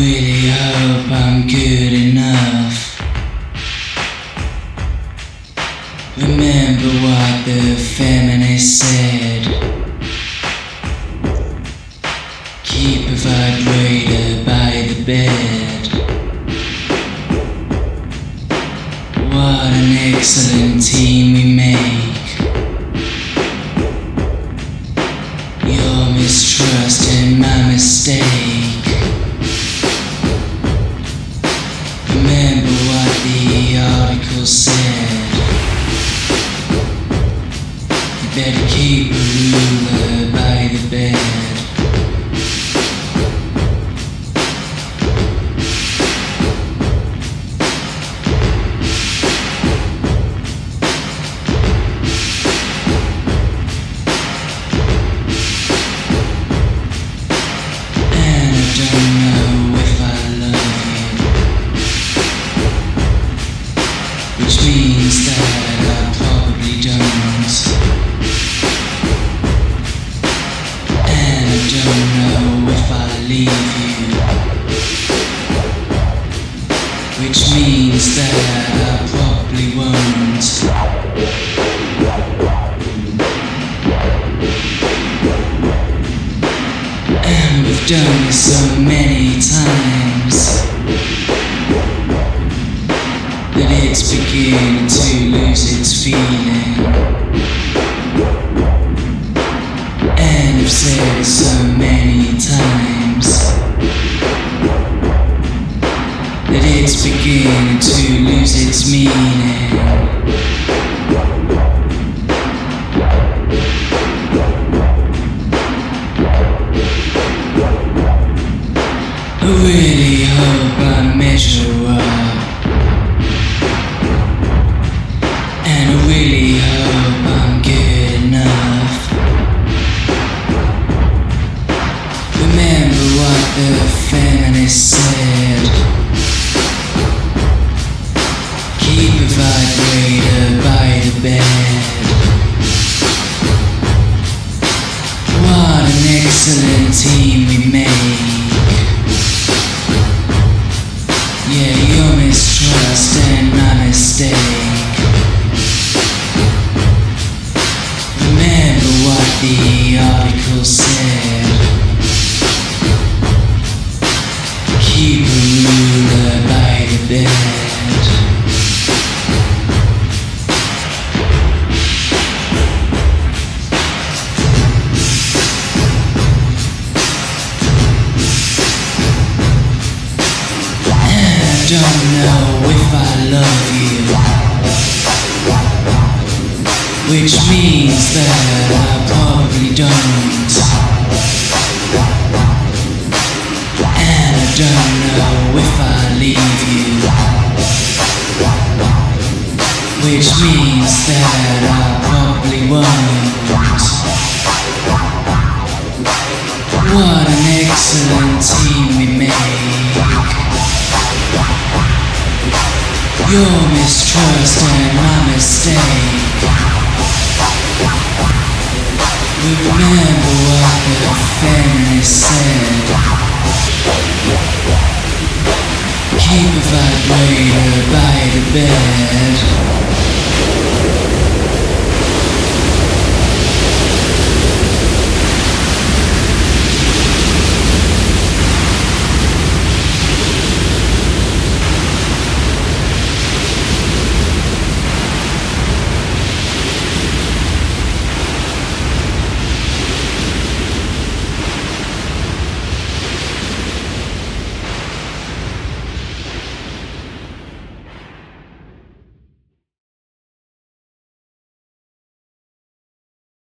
really hope I'm good enough. Remember what the feminist said. Keep a vibrator by the bed. What an excellent team we make. Your mistrust and my mistake. Remember what the article said. You better keep a ruler by the bed. Which means that I probably don't. And I don't know if I'll leave you. Which means that I probably won't. And we've done this so many times that it's beginning to lose its feeling. And I've said it so many times that it's beginning to lose its meaning. I really hope I measure up. And I really hope I'm good enough. Remember what the feminist said. Keep a vibrator by the bed. What an excellent team we make. Yeah, your mistrust and my mistake. Remember what the article said. Keep a ruler by the bed. And I don't know if I love you. Which means that I probably don't. And I don't know if I leave you. Which means that I probably won't. What an excellent team we make. Your mistrust and my mistake. We remember